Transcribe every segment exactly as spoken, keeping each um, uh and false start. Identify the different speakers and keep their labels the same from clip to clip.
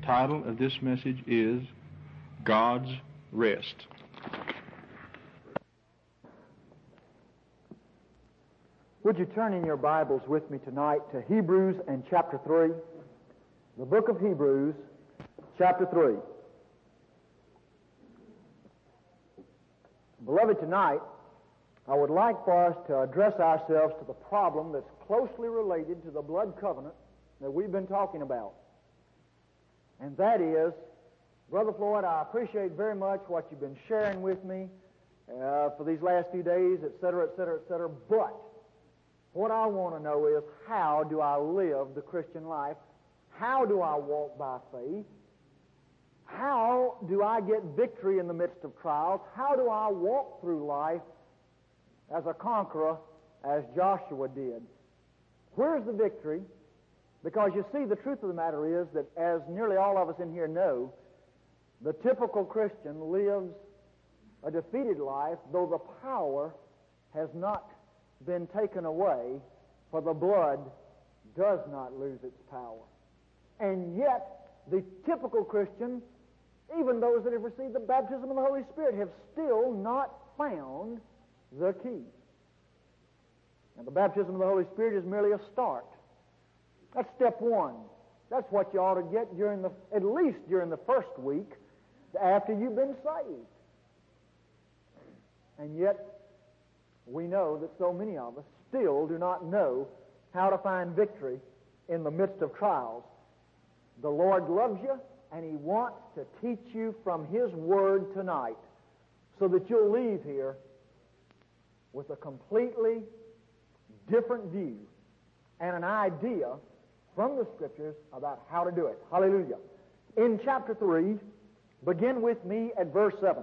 Speaker 1: title of this message is God's Rest.
Speaker 2: Would you turn in your Bibles with me tonight to Hebrews and chapter three? The book of Hebrews, chapter three. Beloved, tonight, I would like for us to address ourselves to the problem that's closely related to the blood covenant that we've been talking about. And that is, Brother Floyd, I appreciate very much what you've been sharing with me uh, for these last few days, et cetera, et cetera, et cetera. But what I want to know is, how do I live the Christian life? How do I walk by faith? How do I get victory in the midst of trials? How do I walk through life as a conqueror, as Joshua did? Where's the victory? Because you see, the truth of the matter is that, as nearly all of us in here know, the typical Christian lives a defeated life, though the power has not been taken away, for the blood does not lose its power. And yet, the typical Christian, even those that have received the baptism of the Holy Spirit, have still not found the key. And the baptism of the Holy Spirit is merely a start. That's step one. That's what you ought to get during the, at least during the first week after you've been saved. And yet, we know that so many of us still do not know how to find victory in the midst of trials. The Lord loves you, and He wants to teach you from His Word tonight so that you'll leave here with a completely different view and an idea from the Scriptures about how to do it. Hallelujah. In chapter three, begin with me at verse seven.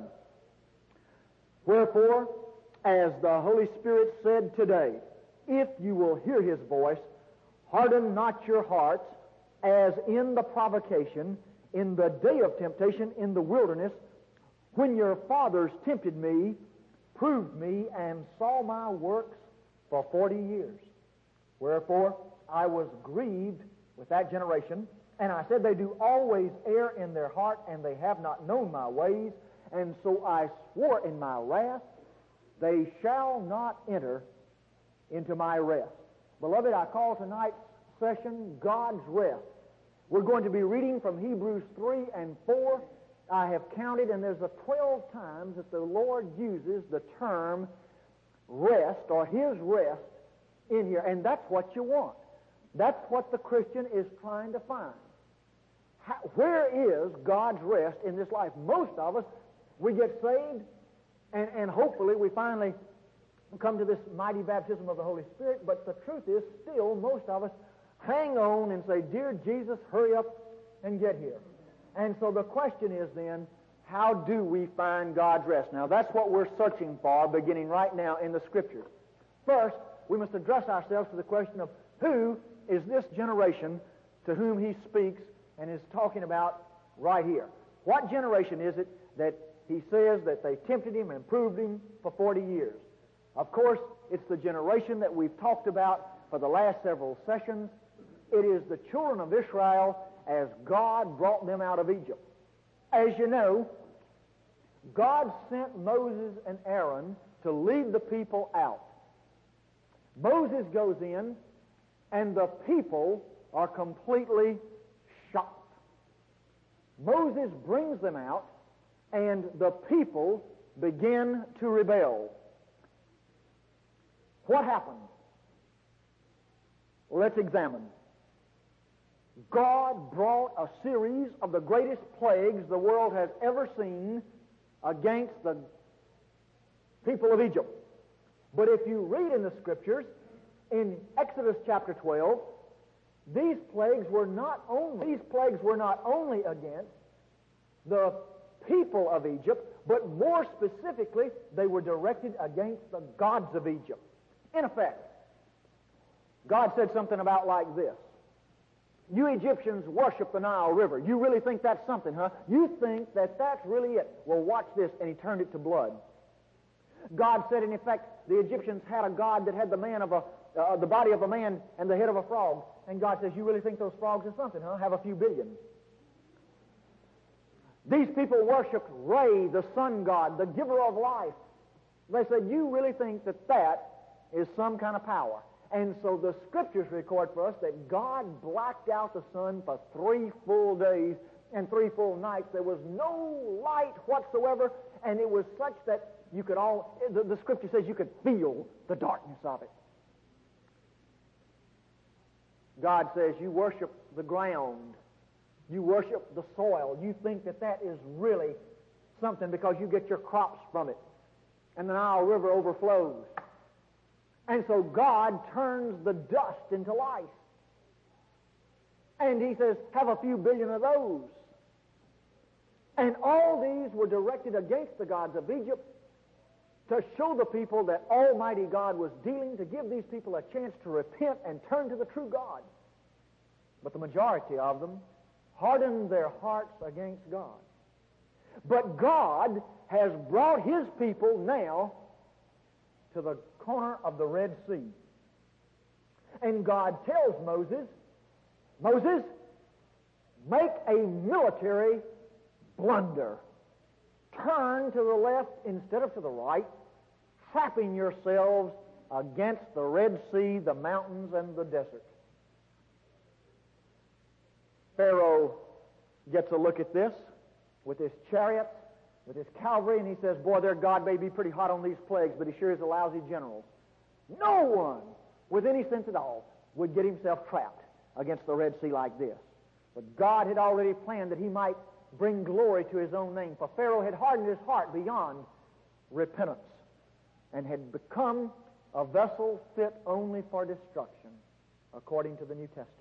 Speaker 2: Wherefore, as the Holy Spirit said today, if you will hear His voice, harden not your hearts, as in the provocation, in the day of temptation in the wilderness, when your fathers tempted me, proved me, and saw my works for forty years. Wherefore, I was grieved with that generation, and I said, they do always err in their heart, and they have not known my ways. And so I swore in my wrath, they shall not enter into my rest. Beloved, I call tonight's session God's Rest. We're going to be reading from Hebrews three and four. I have counted, and there's a twelve times that the Lord uses the term rest, or His rest, in here. And that's what you want. That's what the Christian is trying to find. How, where is God's rest in this life? Most of us, we get saved, and, and hopefully we finally come to this mighty baptism of the Holy Spirit, but the truth is, still, most of us hang on and say, Dear Jesus, hurry up and get here. And so the question is then, how do we find God's rest? Now, that's what we're searching for, beginning right now in the Scriptures. First, we must address ourselves to the question of, who is this generation to whom He speaks and is talking about right here? What generation is it that He says that they tempted Him and proved Him for forty years? Of course, it's the generation that we've talked about for the last several sessions. It is the children of Israel as God brought them out of Egypt. As you know, God sent Moses and Aaron to lead the people out. Moses goes in, and the people are completely shocked. Moses brings them out, and the people begin to rebel. What happened? Let's examine. God brought a series of the greatest plagues the world has ever seen against the people of Egypt. But if you read in the Scriptures, in Exodus chapter twelve, these plagues were not only these plagues were not only against the people of Egypt, but more specifically, they were directed against the gods of Egypt. In effect, God said something about like this. You Egyptians worship the Nile River. You really think that's something, huh? You think that that's really it. Well, watch this. And He turned it to blood. God said, in effect, the Egyptians had a god that had the man of a, uh, the body of a man and the head of a frog. And God says, you really think those frogs are something, huh? Have a few billion. These people worshiped Re, the sun god, the giver of life. They said, you really think that that is some kind of power? And so the Scriptures record for us that God blacked out the sun for three full days and three full nights. There was no light whatsoever, and it was such that you could all, the, the Scripture says you could feel the darkness of it. God says you worship the ground. You worship the soil. You think that that is really something because you get your crops from it. And the Nile River overflows. And so God turns the dust into lice. And he says, have a few billion of those. And all these were directed against the gods of Egypt to show the people that Almighty God was dealing, to give these people a chance to repent and turn to the true God. But the majority of them hardened their hearts against God. But God has brought his people now to the corner of the Red Sea. And God tells Moses, Moses, make a military blunder. Turn to the left instead of to the right, trapping yourselves against the Red Sea, the mountains, and the desert. Pharaoh gets a look at this with his chariots, with his cavalry, and he says, boy, their God may be pretty hot on these plagues, but he sure is a lousy general. No one with any sense at all would get himself trapped against the Red Sea like this. But God had already planned that he might bring glory to his own name, for Pharaoh had hardened his heart beyond repentance and had become a vessel fit only for destruction, according to the New Testament.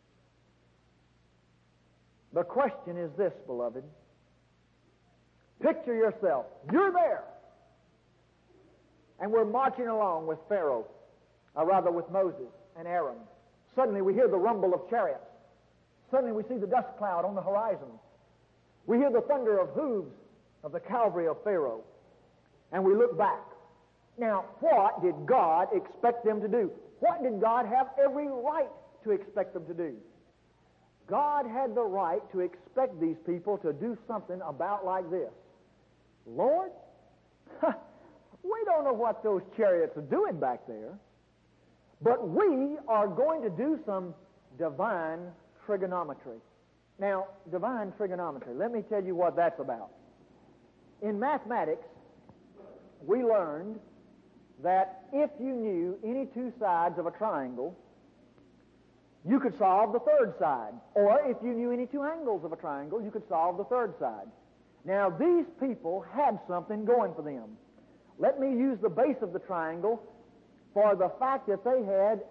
Speaker 2: The question is this, beloved. Picture yourself. You're there. And we're marching along with Pharaoh, or rather with Moses and Aaron. Suddenly we hear the rumble of chariots. Suddenly we see the dust cloud on the horizon. We hear the thunder of hooves of the cavalry of Pharaoh. And we look back. Now, what did God expect them to do? What did God have every right to expect them to do? God had the right to expect these people to do something about like this. Lord, we don't know what those chariots are doing back there, but we are going to do some divine trigonometry. Now, divine trigonometry, let me tell you what that's about. In mathematics, we learned that if you knew any two sides of a triangle, you could solve the third side. Or if you knew any two angles of a triangle, you could solve the third side. Now, these people had something going for them. Let me use the base of the triangle for the fact that they had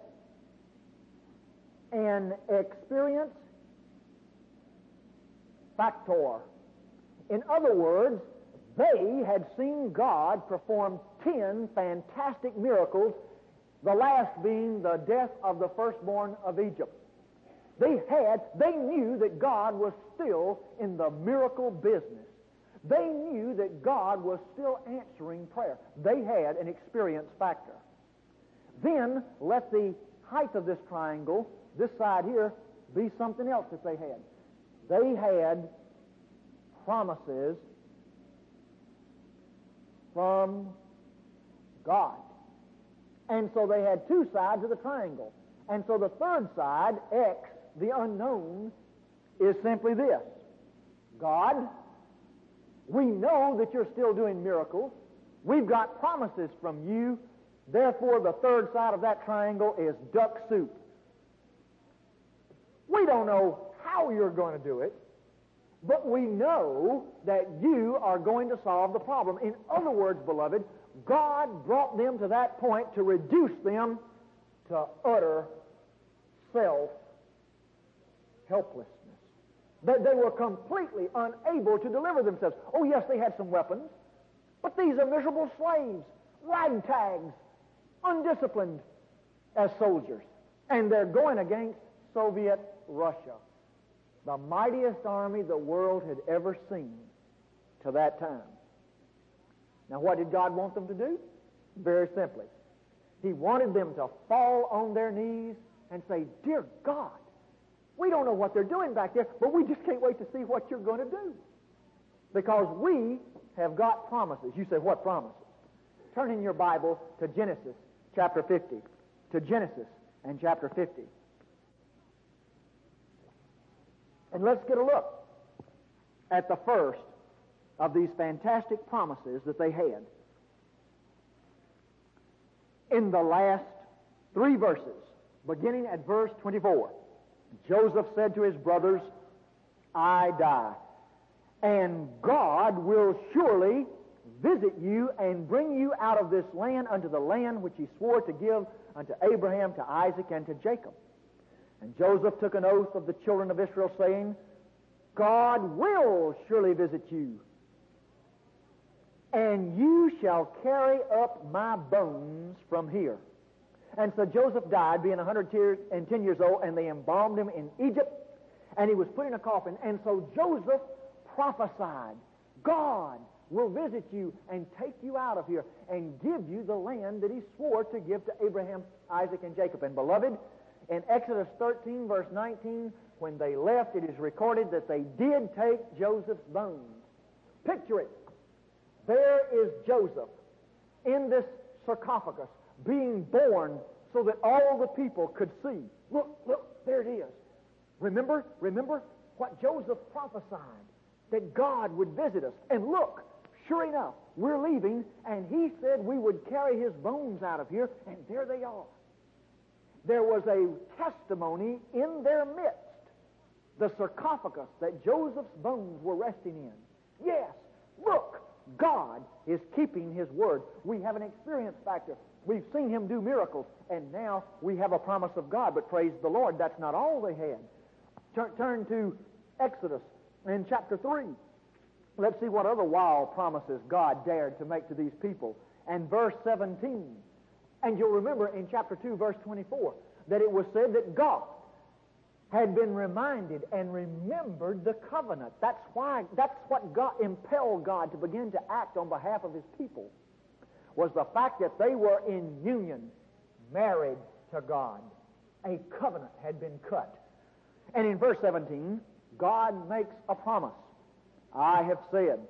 Speaker 2: an experience factor. In other words, they had seen God perform ten fantastic miracles, the last being the death of the firstborn of Egypt. They had, they knew that God was still in the miracle business. They knew that God was still answering prayer. They had an experience factor. Then let the height of this triangle, this side here, be something else that they had. They had promises from God. And so they had two sides of the triangle. And so the third side, X, the unknown, is simply this. God, we know that you're still doing miracles. We've got promises from you. Therefore, the third side of that triangle is duck soup. We don't know how you're going to do it, but we know that you are going to solve the problem. In other words, beloved, God brought them to that point to reduce them to utter self-helplessness. That they were completely unable to deliver themselves. Oh, yes, they had some weapons, but these are miserable slaves, ragtags, undisciplined as soldiers. And they're going against Soviet Russia, the mightiest army the world had ever seen to that time. Now, what did God want them to do? Very simply, He wanted them to fall on their knees and say, Dear God, we don't know what they're doing back there, but we just can't wait to see what you're going to do. Because we have got promises. You say, what promises? Turn in your Bible to Genesis chapter fifty. To Genesis and chapter fifty. And let's get a look at the first of these fantastic promises that they had. In the last three verses, beginning at verse twenty-four, Joseph said to his brothers, I die, and God will surely visit you and bring you out of this land unto the land which he swore to give unto Abraham, to Isaac, and to Jacob. And Joseph took an oath of the children of Israel, saying, God will surely visit you, and you shall carry up my bones from here. And so Joseph died, being one hundred ten years old, and they embalmed him in Egypt, and he was put in a coffin. And so Joseph prophesied, God will visit you and take you out of here and give you the land that he swore to give to Abraham, Isaac, and Jacob. And beloved, in Exodus thirteen, verse nineteen, when they left, it is recorded that they did take Joseph's bones. Picture it. There is Joseph in this sarcophagus being born so that all the people could see. Look, look, there it is. Remember, remember what Joseph prophesied, that God would visit us. And look, sure enough, we're leaving, and he said we would carry his bones out of here, and there they are. There was a testimony in their midst, the sarcophagus that Joseph's bones were resting in. Yes, look, God is keeping his word. We have an experience factor. We've seen him do miracles, and now we have a promise of God. But praise the Lord, that's not all they had. Turn, turn to Exodus in chapter three. Let's see what other wild promises God dared to make to these people. And verse seventeen. And you'll remember in chapter two, verse twenty-four, that it was said that God had been reminded and remembered the covenant. That's why, that's what God impelled God to begin to act on behalf of his people, was the fact that they were in union, married to God. A covenant had been cut. And in verse seventeen, God makes a promise. I have said,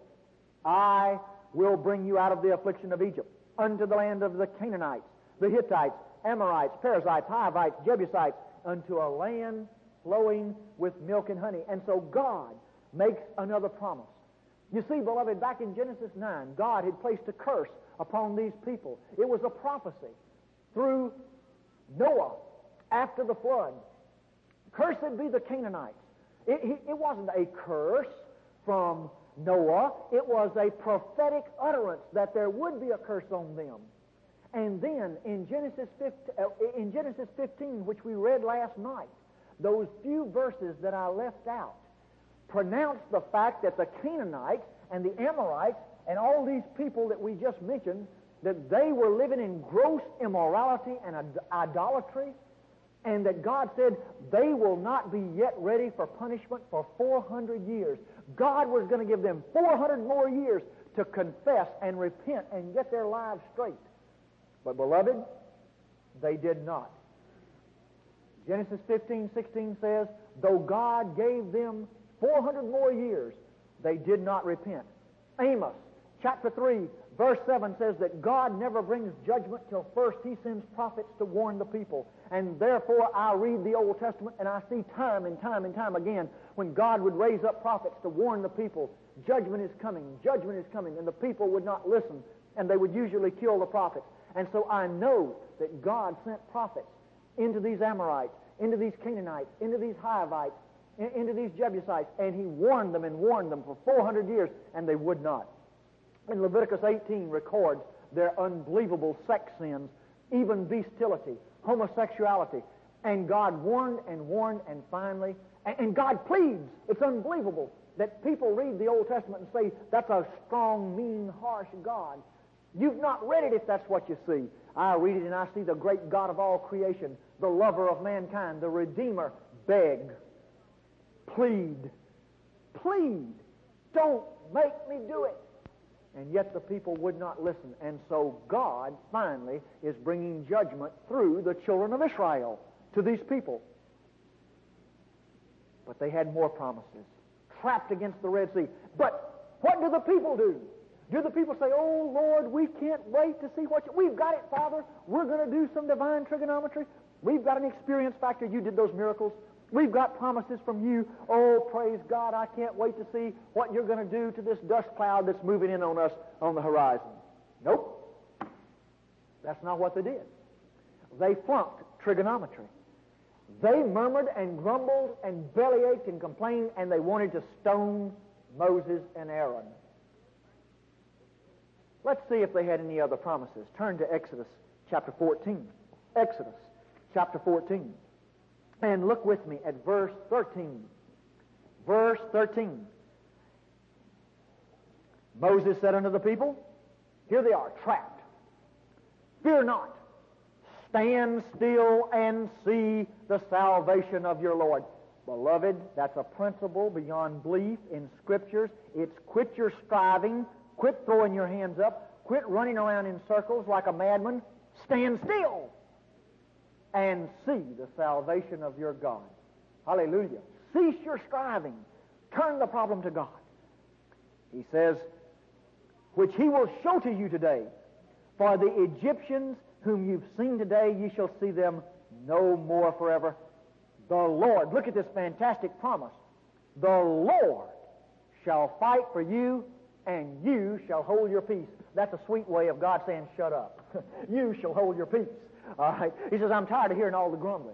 Speaker 2: I will bring you out of the affliction of Egypt, unto the land of the Canaanites, the Hittites, Amorites, Perizzites, Hivites, Jebusites, unto a land flowing with milk and honey. And so God makes another promise. You see, beloved, back in Genesis nine, God had placed a curse upon these people. It was a prophecy through Noah after the flood. Cursed be the Canaanites. It, it, it wasn't a curse from Noah. It was a prophetic utterance that there would be a curse on them. And then in Genesis fifteen, in Genesis fifteen, which we read last night, those few verses that I left out pronounce the fact that the Canaanites and the Amorites and all these people that we just mentioned, that they were living in gross immorality and idolatry, and that God said they will not be yet ready for punishment for four hundred years. God was going to give them four hundred more years to confess and repent and get their lives straight. But beloved, they did not. Genesis fifteen sixteen says, though God gave them four hundred more years, they did not repent. Amos chapter three, verse seven says that God never brings judgment till first he sends prophets to warn the people. And therefore I read the Old Testament and I see time and time and time again when God would raise up prophets to warn the people, judgment is coming, judgment is coming, and the people would not listen, and they would usually kill the prophets. And so I know that God sent prophets into these Amorites, into these Canaanites, into these Hivites, into these Jebusites, and he warned them and warned them for four hundred years, and they would not. And Leviticus eighteen records their unbelievable sex sins, even bestiality, homosexuality. And God warned and warned, and finally, and, and God pleads. It's unbelievable that people read the Old Testament and say, that's a strong, mean, harsh God. You've not read it if that's what you see. I read it and I see the great God of all creation, the lover of mankind, the Redeemer, beg, plead, plead, don't make me do it. And yet the people would not listen. And so God finally is bringing judgment through the children of Israel to these people. But they had more promises, trapped against the Red Sea. But What do the people do? Do the people say, oh, Lord, we can't wait to see what you... We've got it, Father. We're going to do some divine trigonometry. We've got an experience factor. You did those miracles. We've got promises from you. Oh, praise God, I can't wait to see what you're going to do to this dust cloud that's moving in on us on the horizon. Nope. That's not what they did. They flunked trigonometry. They murmured and grumbled and bellyached and complained, and they wanted to stone Moses and Aaron. Let's see if they had any other promises. Turn to Exodus chapter fourteen. Exodus chapter fourteen. And look with me at verse thirteen. Verse thirteen. Moses said unto the people, here they are, trapped. Fear not. Stand still and see the salvation of your Lord. Beloved, that's a principle beyond belief in Scriptures. It's quit your striving, quit throwing your hands up, quit running around in circles like a madman. Stand still and see the salvation of your God. Hallelujah. Cease your striving. Turn the problem to God. He says, which he will show to you today. For the Egyptians whom you've seen today, ye shall see them no more forever. The Lord, look at this fantastic promise. The Lord shall fight for you, and you shall hold your peace. That's a sweet way of God saying, shut up. You shall hold your peace. All right. He says, I'm tired of hearing all the grumbling.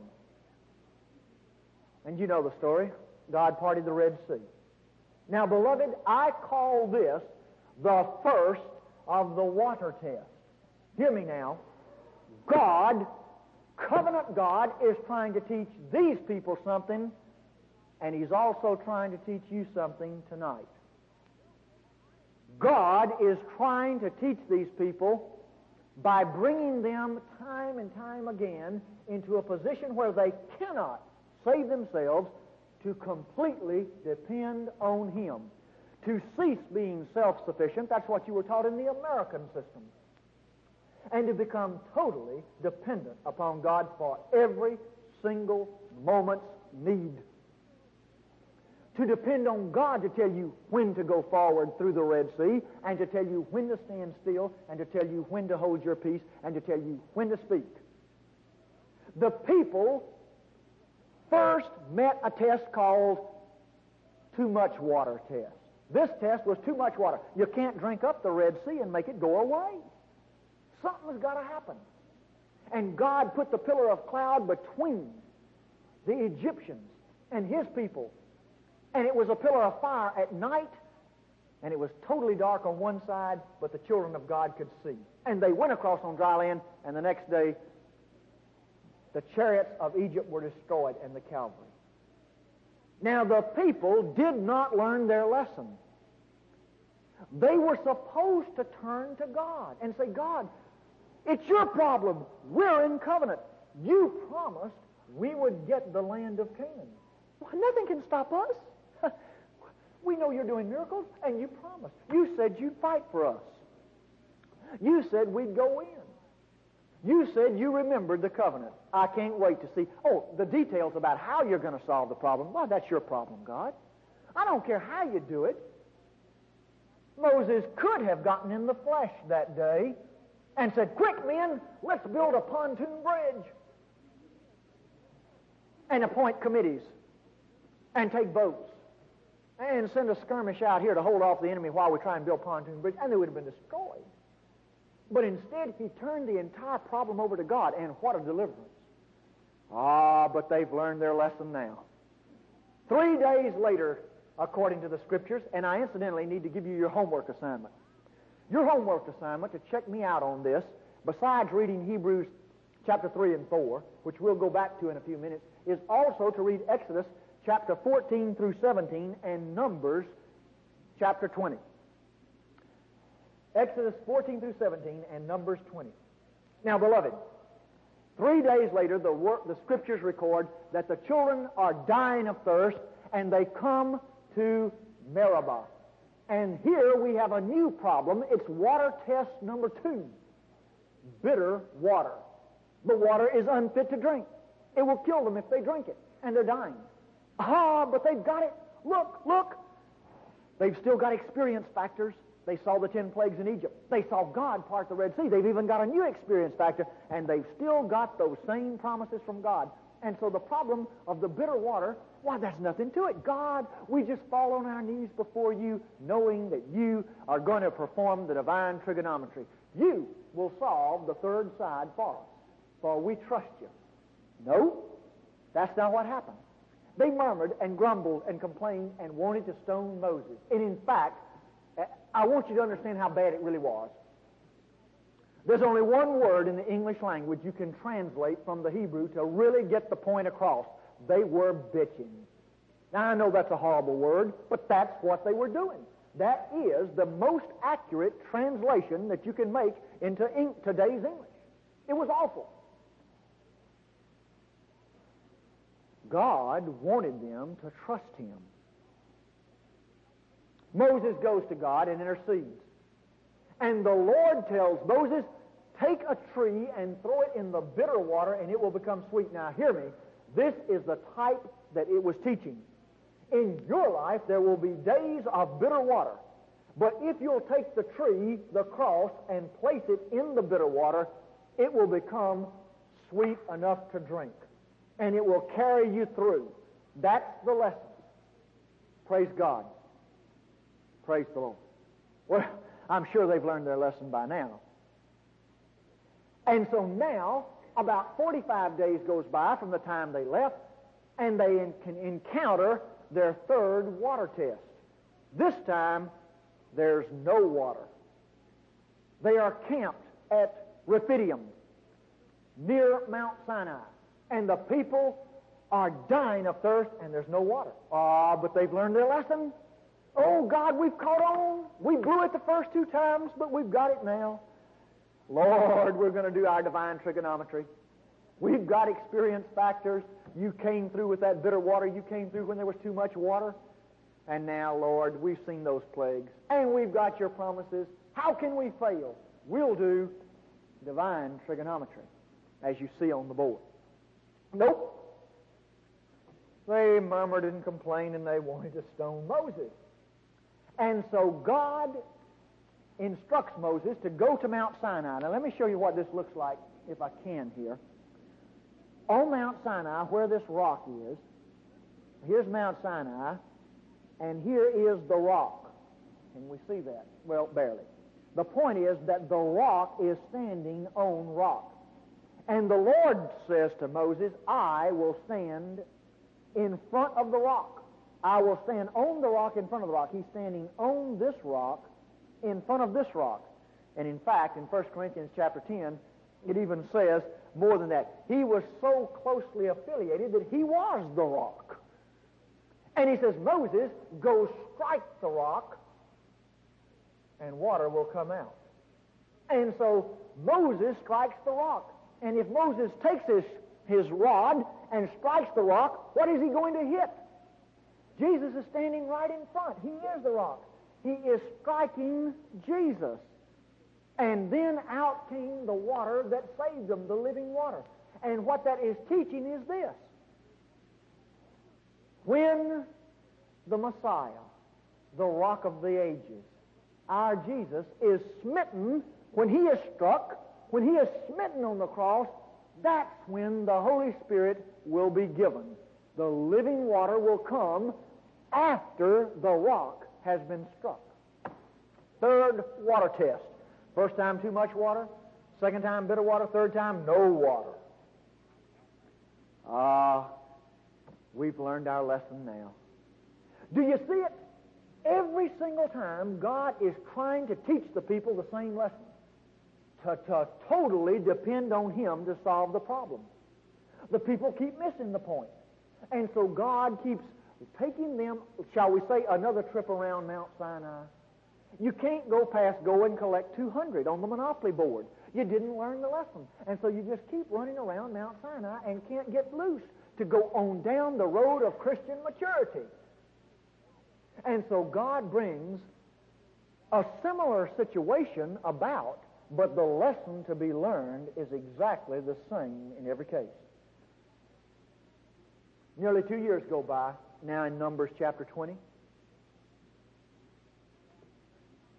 Speaker 2: And you know the story. God parted the Red Sea. Now, beloved, I call this the first of the water test. Hear me now. God, covenant God, is trying to teach these people something, and He's also trying to teach you something tonight. God is trying to teach these people by bringing them time and time again into a position where they cannot save themselves, to completely depend on Him, to cease being self-sufficient. That's what you were taught in the American system. And to become totally dependent upon God for every single moment's need. To depend on God to tell you when to go forward through the Red Sea, and to tell you when to stand still, and to tell you when to hold your peace, and to tell you when to speak. The people first met a test called too much water test. This test was too much water. You can't drink up the Red Sea and make it go away. Something's got to happen. And God put the pillar of cloud between the Egyptians and His people. And it was a pillar of fire at night, and it was totally dark on one side, but the children of God could see. And they went across on dry land, and the next day, the chariots of Egypt were destroyed and the cavalry. Now, the people did not learn their lesson. They were supposed to turn to God and say, God, it's your problem. We're in covenant. You promised we would get the land of Canaan. Well, nothing can stop us. We know you're doing miracles, and you promised. You said you'd fight for us. You said we'd go in. You said you remembered the covenant. I can't wait to see. Oh, the details about how you're going to solve the problem. Well, that's your problem, God. I don't care how you do it. Moses could have gotten in the flesh that day and said, quick, men, let's build a pontoon bridge and appoint committees and take boats and send a skirmish out here to hold off the enemy while we try and build pontoon bridge, and they would have been destroyed. But instead, he turned the entire problem over to God, and what a deliverance. Ah, but they've learned their lesson now. Three days later, according to the Scriptures, and I incidentally need to give you your homework assignment. Your homework assignment, to check me out on this, besides reading Hebrews chapter three and four, which we'll go back to in a few minutes, is also to read Exodus chapter fourteen through seventeen and Numbers chapter twenty. Exodus fourteen through seventeen and Numbers twenty. Now, beloved, three days later, the, work, the Scriptures record that the children are dying of thirst, and they come to Meribah. And here we have a new problem. It's water test number two. Bitter water. The water is unfit to drink. It will kill them if they drink it, and they're dying. Ah, but they've got it. Look, look. They've still got experience factors. They saw the ten plagues in Egypt. They saw God part the Red Sea. They've even got a new experience factor, and they've still got those same promises from God. And so the problem of the bitter water, why, there's nothing to it. God, we just fall on our knees before you, knowing that you are going to perform the divine trigonometry. You will solve the third side for us, for we trust you. No, that's not what happened. They murmured and grumbled and complained and wanted to stone Moses. And in fact, I want you to understand how bad it really was. There's only one word in the English language you can translate from the Hebrew to really get the point across. They were bitching. Now, I know that's a horrible word, but that's what they were doing. That is the most accurate translation that you can make into in- today's English. It was awful. God wanted them to trust Him. Moses goes to God and intercedes. And the Lord tells Moses, take a tree and throw it in the bitter water and it will become sweet. Now hear me, this is the type that it was teaching. In your life there will be days of bitter water. But if you'll take the tree, the cross, and place it in the bitter water, it will become sweet enough to drink. And it will carry you through. That's the lesson. Praise God. Praise the Lord. Well, I'm sure they've learned their lesson by now. And so now, about forty-five days goes by from the time they left, and they in, can encounter their third water test. This time, there's no water. They are camped at Rephidim, near Mount Sinai, and the people are dying of thirst, and there's no water. Ah, but they've learned their lesson. Oh, God, we've caught on. We blew it the first two times, but we've got it now. Lord, we're going to do our divine trigonometry. We've got experience factors. You came through with that bitter water. You came through when there was too much water. And now, Lord, we've seen those plagues. And we've got your promises. How can we fail? We'll do divine trigonometry, as you see on the board. Nope. They murmured and complained, and they wanted to stone Moses. And so God instructs Moses to go to Mount Sinai. Now let me show you what this looks like, if I can here. On Mount Sinai, where this rock is, here's Mount Sinai, and here is the rock. Can we see that? Well, barely. The point is that the rock is standing on rock. And the Lord says to Moses, I will stand in front of the rock. I will stand on the rock in front of the rock. He's standing on this rock in front of this rock. And in fact, in First Corinthians chapter ten, it even says more than that. He was so closely affiliated that he was the rock. And he says, Moses, go strike the rock, and water will come out. And so Moses strikes the rock. And if Moses takes his, his rod and strikes the rock, what is he going to hit? Jesus is standing right in front. He is the rock. He is striking Jesus. And then out came the water that saved them, the living water. And what that is teaching is this. When the Messiah, the rock of the ages, our Jesus, is smitten, when he is struck, when he is smitten on the cross, that's when the Holy Spirit will be given. The living water will come after the rock has been struck. Third water test. First time, too much water. Second time, bitter water. Third time, no water. Ah, uh, we've learned our lesson now. Do you see it? Every single time, God is trying to teach the people the same lesson. To, to totally depend on Him to solve the problem. The people keep missing the point. And so God keeps taking them, shall we say, another trip around Mount Sinai. You can't go past go and collect two hundred on the Monopoly board. You didn't learn the lesson. And so you just keep running around Mount Sinai and can't get loose to go on down the road of Christian maturity. And so God brings a similar situation about, but the lesson to be learned is exactly the same in every case. Nearly two years go by, now in Numbers chapter twenty.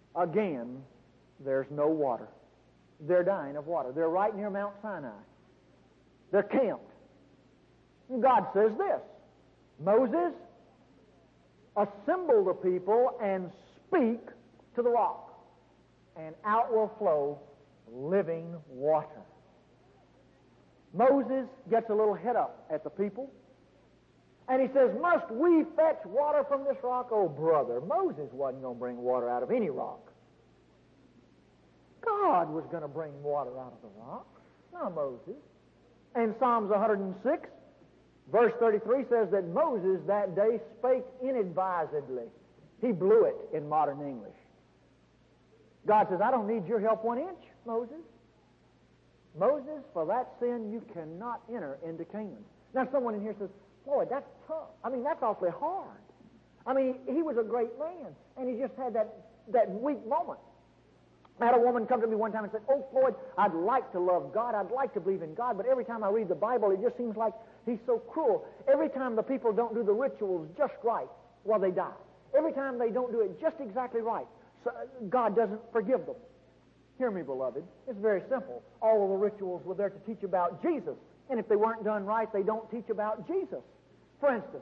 Speaker 2: again, there's no water. They're dying of water. They're right near Mount Sinai. They're camped. And God says this, Moses, assemble the people and speak to the rock, and out will flow living water. Moses gets a little head up at the people, and he says, must we fetch water from this rock? Oh, brother, Moses wasn't going to bring water out of any rock. God was going to bring water out of the rock, not Moses. And Psalms one hundred six, verse thirty-three says that Moses that day spake inadvisedly. He blew it in modern English. God says, I don't need your help one inch, Moses. Moses, for that sin you cannot enter into Canaan. Now someone in here says, boy, that's tough. I mean, that's awfully hard. I mean, he was a great man, and he just had that, that weak moment. I had a woman come to me one time and said, oh, Floyd, I'd like to love God. I'd like to believe in God, but every time I read the Bible, it just seems like he's so cruel. Every time the people don't do the rituals just right, well, they die. Every time they don't do it just exactly right, so God doesn't forgive them. Hear me, beloved. It's very simple. All of the rituals were there to teach about Jesus, and if they weren't done right, they don't teach about Jesus. For instance,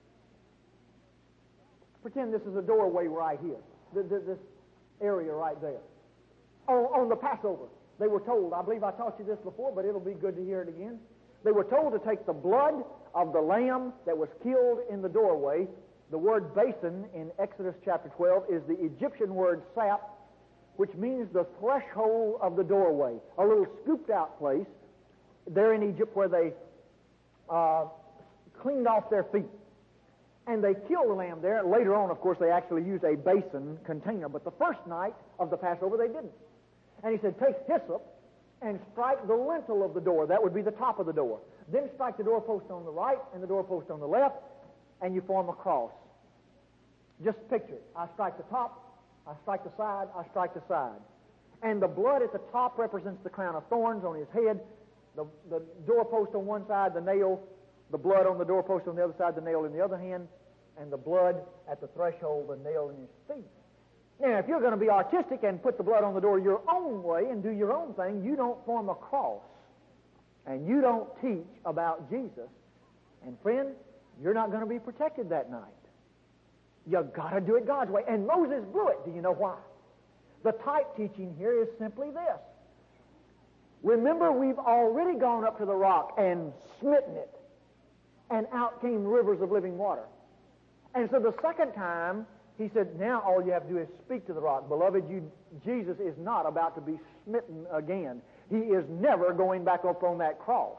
Speaker 2: pretend this is a doorway right here, this area right there. On, on the Passover, they were told, I believe I taught you this before, but it'll be good to hear it again. They were told to take the blood of the lamb that was killed in the doorway. The word basin in Exodus chapter twelve is the Egyptian word sap, which means the threshold of the doorway, a little scooped out place there in Egypt where they uh, cleaned off their feet. And they killed the lamb there. Later on, of course, they actually used a basin container, but the first night of the Passover, they didn't. And he said, take hyssop and strike the lintel of the door. That would be the top of the door. Then strike the doorpost on the right and the doorpost on the left, and you form a cross. Just picture it. I strike the top, I strike the side, I strike the side. And the blood at the top represents the crown of thorns on his head, the, the doorpost on one side, the nail, the blood on the doorpost on the other side, the nail in the other hand, and the blood at the threshold, the nail in his feet. Now, if you're going to be artistic and put the blood on the door your own way and do your own thing, you don't form a cross, and you don't teach about Jesus. And friend, you're not going to be protected that night. You've got to do it God's way. And Moses blew it. Do you know why? The type teaching here is simply this. Remember, we've already gone up to the rock and smitten it, and out came rivers of living water. And so the second time, he said, now all you have to do is speak to the rock. Beloved, you, Jesus is not about to be smitten again. He is never going back up on that cross.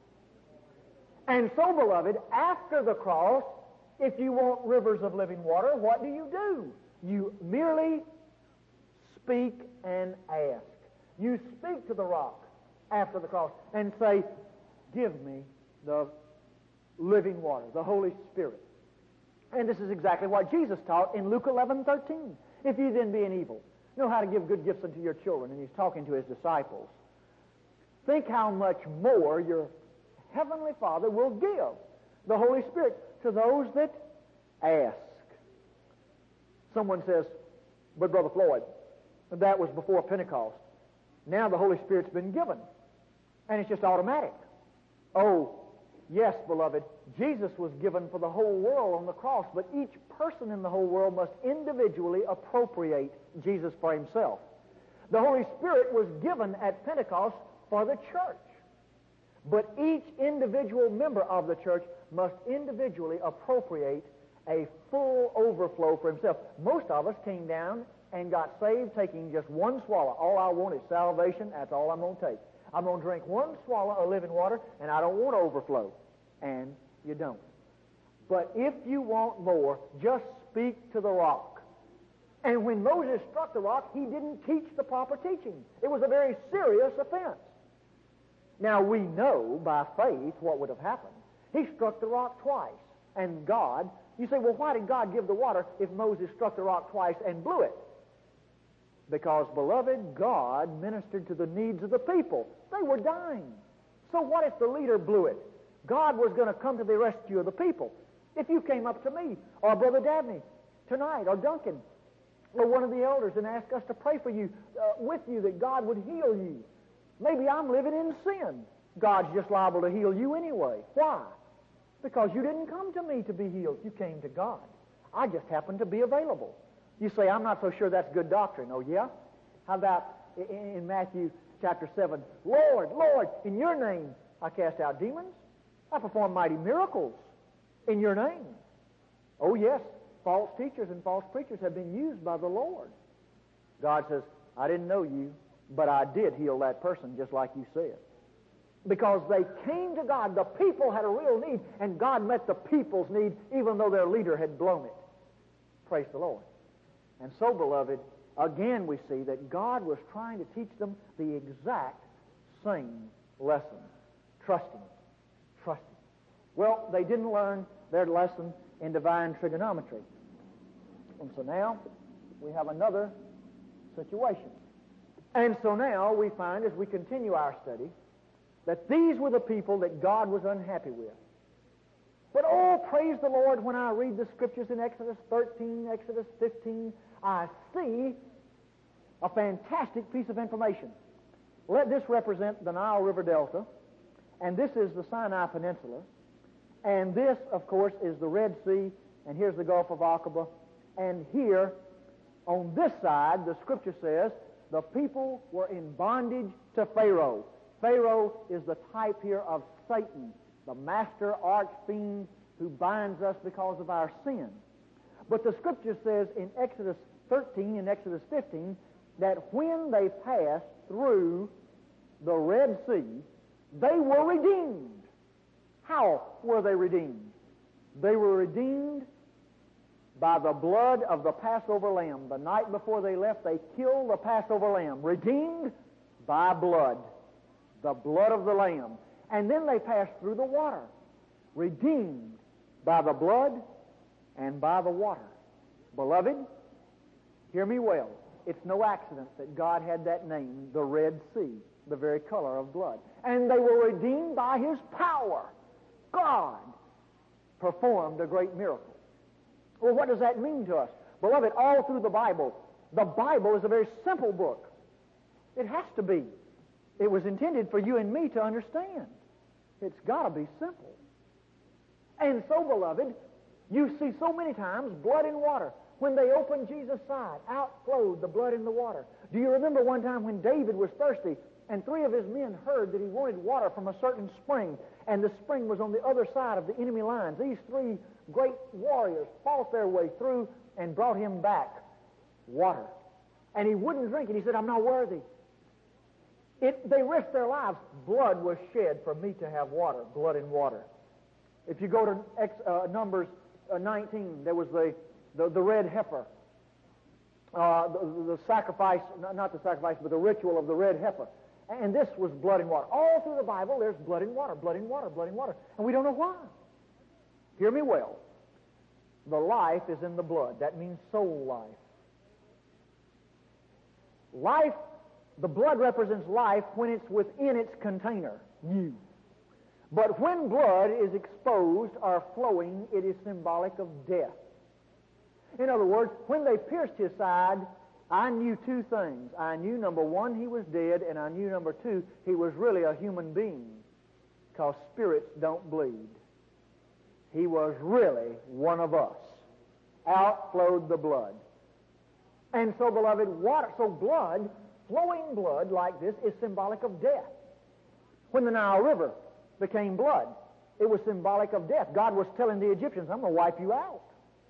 Speaker 2: And so, beloved, after the cross, if you want rivers of living water, what do you do? You merely speak and ask. You speak to the rock after the cross and say, give me the living water, the Holy Spirit. And this is exactly what Jesus taught in Luke eleven thirteen. If you then being evil, know how to give good gifts unto your children, and he's talking to his disciples, think how much more your heavenly Father will give the Holy Spirit to those that ask. Someone says, but Brother Floyd, that was before Pentecost. Now the Holy Spirit's been given, and it's just automatic. Oh, yes, beloved, Jesus was given for the whole world on the cross, but each person in the whole world must individually appropriate Jesus for himself. The Holy Spirit was given at Pentecost for the church, but each individual member of the church must individually appropriate a full overflow for himself. Most of us came down and got saved taking just one swallow. All I want is salvation. That's all I'm going to take. I'm going to drink one swallow of living water, and I don't want to overflow. And you don't. But if you want more, just speak to the rock. And when Moses struck the rock, he didn't teach the proper teaching. It was a very serious offense. Now, we know by faith what would have happened. He struck the rock twice. And God, you say, well, why did God give the water if Moses struck the rock twice and blew it? Because, beloved, God ministered to the needs of the people. They were dying. So what if the leader blew it? God was going to come to the rescue of the people. If you came up to me, or Brother Dabney, tonight, or Duncan, or one of the elders and ask us to pray for you, uh, with you, that God would heal you. Maybe I'm living in sin. God's just liable to heal you anyway. Why? Because you didn't come to me to be healed. You came to God. I just happened to be available. You say, I'm not so sure that's good doctrine. Oh, yeah? How about in Matthew chapter seven, Lord, Lord, in your name I cast out demons. I perform mighty miracles in your name. Oh, yes, false teachers and false preachers have been used by the Lord. God says, I didn't know you, but I did heal that person just like you said. Because they came to God. The people had a real need, and God met the people's need even though their leader had blown it. Praise the Lord. And so, beloved, again we see that God was trying to teach them the exact same lesson. Trusting. Trusting. Well, they didn't learn their lesson in divine trigonometry. And so now we have another situation. And so now we find, as we continue our study, that these were the people that God was unhappy with. But oh, praise the Lord, when I read the Scriptures in Exodus thirteen, Exodus fifteen, I see a fantastic piece of information. Let this represent the Nile River Delta, and this is the Sinai Peninsula, and this, of course, is the Red Sea, and here's the Gulf of Aqaba, and here, on this side, the Scripture says, the people were in bondage to Pharaoh. Pharaoh is the type here of Satan, the master arch-fiend who binds us because of our sin. But the Scripture says in Exodus thirteen and Exodus fifteen that when they passed through the Red Sea, they were redeemed. How were they redeemed? They were redeemed by the blood of the Passover lamb. The night before they left, they killed the Passover lamb. Redeemed by blood. The blood of the lamb. And then they passed through the water. Redeemed by the blood and by the water. Beloved, hear me well. It's no accident that God had that name, the Red Sea, the very color of blood. And they were redeemed by His power. God performed a great miracle. Well, what does that mean to us? Beloved, all through the Bible, the Bible is a very simple book. It has to be. It was intended for you and me to understand. It's got to be simple. And so, beloved, you see so many times blood in water. When they opened Jesus' side, out flowed the blood in the water. Do you remember one time when David was thirsty and three of his men heard that he wanted water from a certain spring, and the spring was on the other side of the enemy lines? These three great warriors fought their way through and brought him back water. And he wouldn't drink it. He said, I'm not worthy. It, they risked their lives. Blood was shed for me to have water, blood and water. If you go to Ex, uh, Numbers uh, nineteen, there was the, the, the red heifer. Uh, the, the sacrifice, not the sacrifice, but the ritual of the red heifer. And this was blood and water. All through the Bible, there's blood and water, blood and water, blood and water. And we don't know why. Hear me well. The life is in the blood. That means soul life. Life, the blood represents life when it's within its container, you. But when blood is exposed or flowing, it is symbolic of death. In other words, when they pierced his side, I knew two things. I knew, number one, he was dead, and I knew, number two, he was really a human being, because spirits don't bleed. He was really one of us. Out flowed the blood. And so, beloved, water, so blood, flowing blood like this is symbolic of death. When the Nile River became blood, it was symbolic of death. God was telling the Egyptians, I'm going to wipe you out.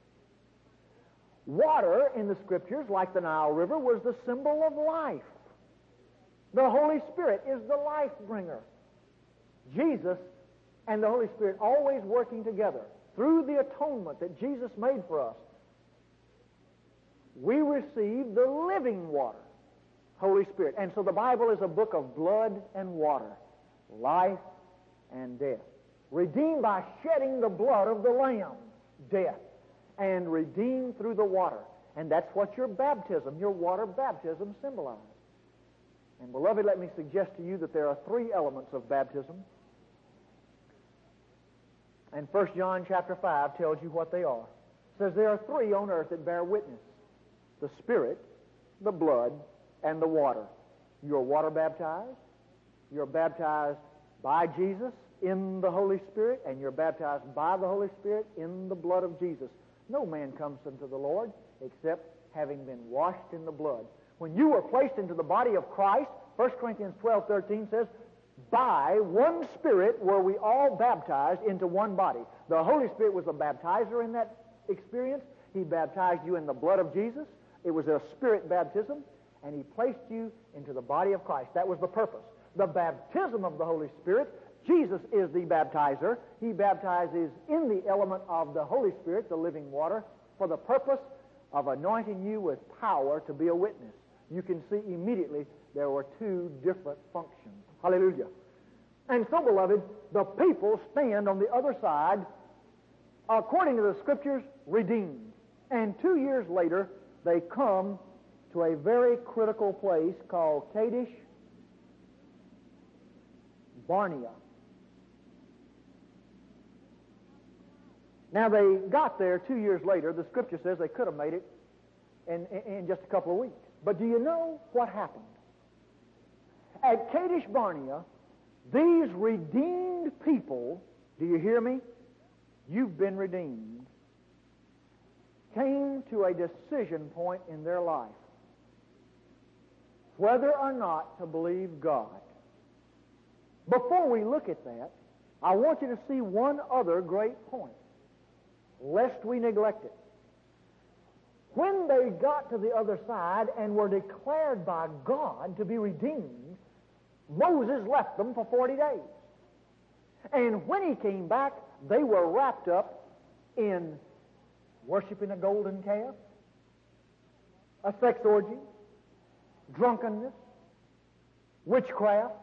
Speaker 2: Water in the Scriptures, like the Nile River, was the symbol of life. The Holy Spirit is the life bringer. Jesus and the Holy Spirit always working together through the atonement that Jesus made for us. We receive the living water, Holy Spirit. And so the Bible is a book of blood and water, life and death. Redeemed by shedding the blood of the Lamb, death. And redeemed through the water. And that's what your baptism, your water baptism symbolizes. And beloved, let me suggest to you that there are three elements of baptism. And First John chapter five tells you what they are. It says there are three on earth that bear witness. the Spirit, the blood, and the water. You're water baptized. You're baptized by Jesus in the Holy Spirit, and you're baptized by the Holy Spirit in the blood of Jesus. No man comes unto the Lord except having been washed in the blood. When you were placed into the body of Christ, First Corinthians twelve thirteen says, by one Spirit were we all baptized into one body. The Holy Spirit was the baptizer in that experience. He baptized you in the blood of Jesus. It was a Spirit baptism, and He placed you into the body of Christ. That was the purpose. The baptism of the Holy Spirit, Jesus is the baptizer. He baptizes in the element of the Holy Spirit, the living water, for the purpose of anointing you with power to be a witness. You can see immediately there were two different functions. Hallelujah. And so, beloved, the people stand on the other side, according to the Scriptures, redeemed. And two years later, they come to a very critical place called Kadesh Barnea. Now, they got there two years later. The Scripture says they could have made it in, in, in just a couple of weeks. But do you know what happened? At Kadesh Barnea, these redeemed people, do you hear me? You've been redeemed, came to a decision point in their life, whether or not to believe God. Before we look at that, I want you to see one other great point, lest we neglect it. When they got to the other side and were declared by God to be redeemed, Moses left them for forty days. And when he came back, they were wrapped up in worshiping a golden calf, a sex orgy, drunkenness, witchcraft,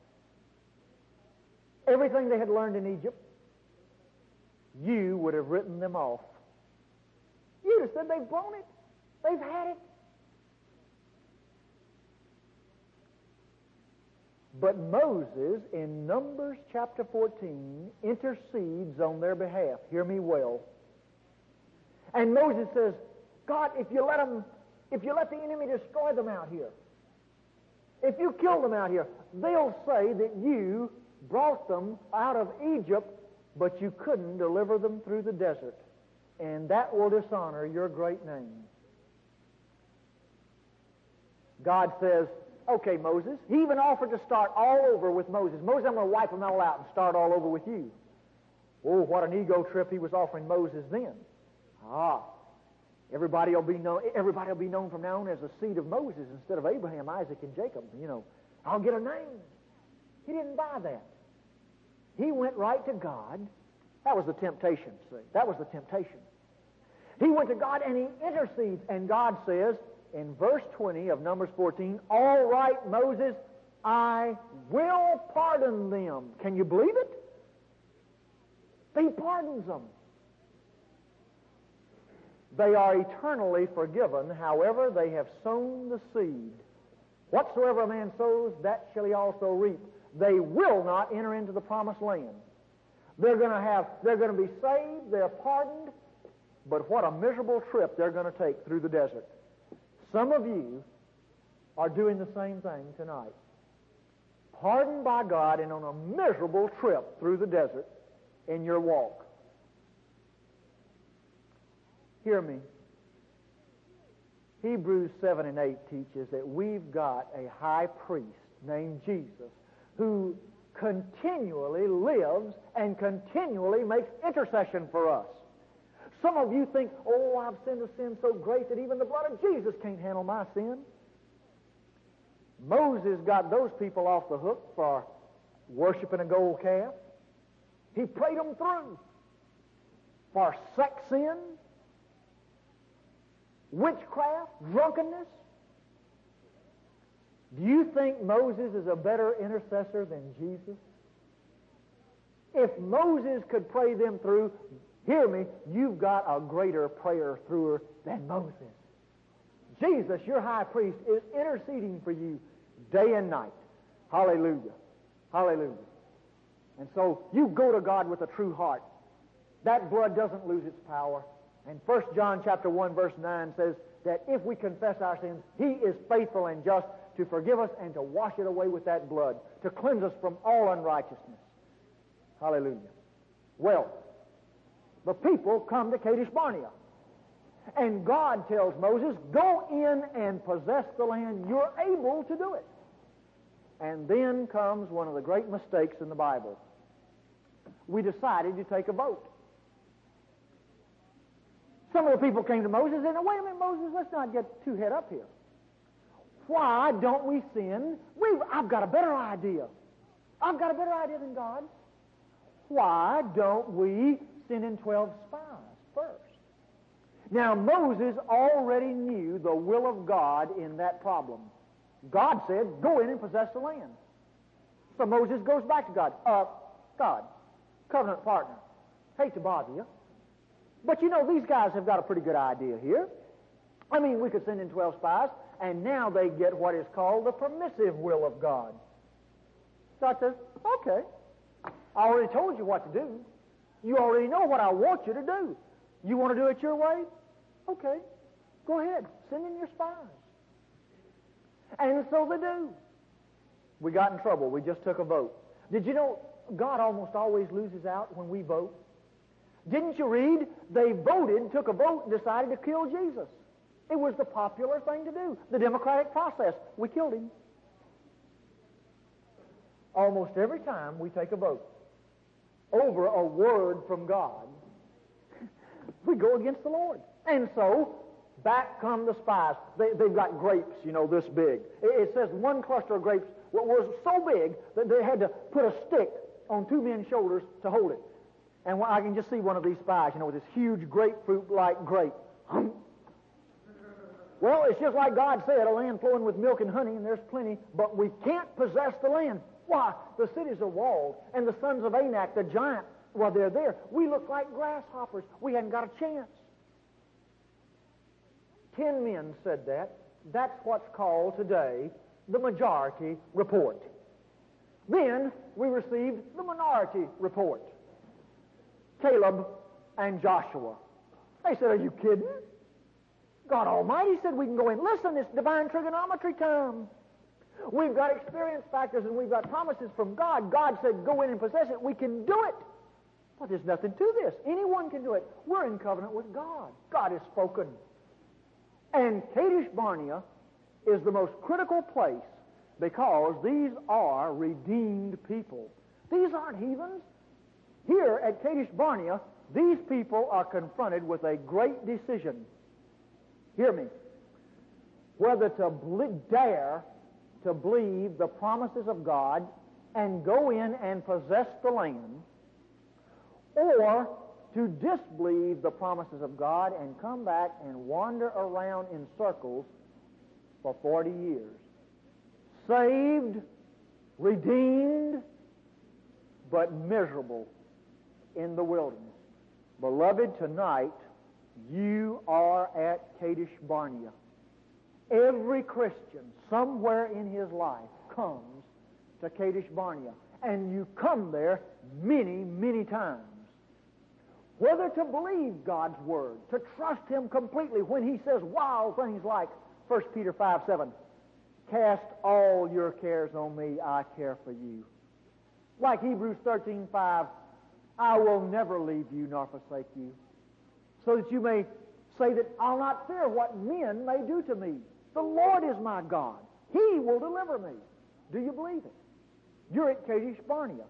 Speaker 2: everything they had learned in Egypt. You would have written them off. You'd have said they've blown it. They've had it. But Moses, in Numbers chapter fourteen, intercedes on their behalf. Hear me well. And Moses says, God, if you let them, if you let the enemy destroy them out here, if you kill them out here, they'll say that you brought them out of Egypt, but you couldn't deliver them through the desert. And that will dishonor your great name. God says, okay, Moses. He even offered to start all over with Moses. Moses, I'm going to wipe them all out and start all over with you. Oh, what an ego trip he was offering Moses then. Ah, everybody will be known, everybody will be known from now on as the seed of Moses instead of Abraham, Isaac, and Jacob. You know, I'll get a name. He didn't buy that. He went right to God. That was the temptation, see. That was the temptation. He went to God and he intercedes, and God says, in verse twenty of Numbers fourteen, all right, Moses, I will pardon them. Can you believe it? He pardons them. They are eternally forgiven, however they have sown the seed. Whatsoever a man sows, that shall he also reap. They will not enter into the promised land. They're going to have, they're going to be saved, they're pardoned, but what a miserable trip they're going to take through the desert. Some of you are doing the same thing tonight. Pardoned by God and on a miserable trip through the desert in your walk. Hear me. Hebrews seven and eight teaches that we've got a high priest named Jesus who continually lives and continually makes intercession for us. Some of you think, oh, I've sinned a sin so great that even the blood of Jesus can't handle my sin. Moses got those people off the hook for worshiping a gold calf. He prayed them through for sex sin, witchcraft, drunkenness. Do you think Moses is a better intercessor than Jesus? If Moses could pray them through, hear me, you've got a greater prayer througher than Moses. Jesus, your high priest, is interceding for you day and night. Hallelujah. Hallelujah. And so you go to God with a true heart. That blood doesn't lose its power. And First John chapter one verse nine says, that if we confess our sins, He is faithful and just to forgive us and to wash it away with that blood, to cleanse us from all unrighteousness. Hallelujah. Well, the people come to Kadesh Barnea. And God tells Moses, go in and possess the land. You're able to do it. And then comes one of the great mistakes in the Bible. We decided to take a vote. Some of the people came to Moses and said, wait a minute, Moses, let's not get too head up here. Why don't we send? We've, I've got a better idea. I've got a better idea than God. Why don't we send in twelve spies first? Now, Moses already knew the will of God in that problem. God said, go in and possess the land. So Moses goes back to God. Uh, God, covenant partner, hate to bother you, but you know, these guys have got a pretty good idea here. I mean, we could send in twelve spies, and now they get what is called the permissive will of God. God says, okay, I already told you what to do. You already know what I want you to do. You want to do it your way? Okay, go ahead, send in your spies. And so they do. We got in trouble. We just took a vote. Did you know God almost always loses out when we vote? Didn't you read? They voted, took a vote, and decided to kill Jesus. It was the popular thing to do, the democratic process. We killed him. Almost every time we take a vote over a word from God, we go against the Lord. And so, back come the spies. They, they've got grapes, you know, this big. It, it says one cluster of grapes was so big that they had to put a stick on two men's shoulders to hold it. And I can just see one of these spies, you know, with this huge grapefruit-like grape. Well, it's just like God said, a land flowing with milk and honey, and there's plenty, but we can't possess the land. Why? The cities are walled, and the sons of Anak, the giant, well, they're there. We look like grasshoppers. We hadn't got a chance. Ten men said that. That's what's called today the majority report. Then we received the minority report. Caleb and Joshua. They said, are you kidding? God Almighty said we can go in. Listen, it's divine trigonometry time. We've got experience factors and we've got promises from God. God said go in and possess it. We can do it. Well, there's nothing to this. Anyone can do it. We're in covenant with God. God has spoken. And Kadesh Barnea is the most critical place because these are redeemed people. These aren't heathens. Here at Kadesh Barnea, these people are confronted with a great decision. Hear me. Whether to ble- dare to believe the promises of God and go in and possess the land, or to disbelieve the promises of God and come back and wander around in circles for forty years. Saved, redeemed, but miserable in the wilderness. Beloved, tonight you are at Kadesh Barnea. Every Christian somewhere in his life comes to Kadesh Barnea, and you come there many, many times. Whether to believe God's Word, to trust Him completely when He says wild things like First Peter five seven, cast all your cares on me, I care for you. Like Hebrews thirteen five, I will never leave you nor forsake you. So that you may say that I'll not fear what men may do to me. The Lord is my God. He will deliver me. Do you believe it? You're at Kadesh Barnea.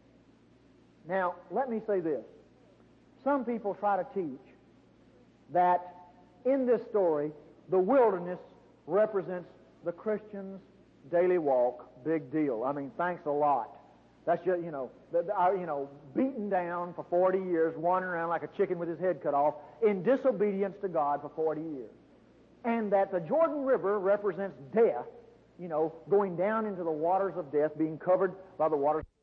Speaker 2: Now, let me say this. Some people try to teach that in this story, the wilderness represents the Christian's daily walk. Big deal. I mean, thanks a lot. That's just, you know, the, the, uh, you know, beaten down for forty years, wandering around like a chicken with his head cut off, in disobedience to God for forty years. And that the Jordan River represents death, you know, going down into the waters of death, being covered by the waters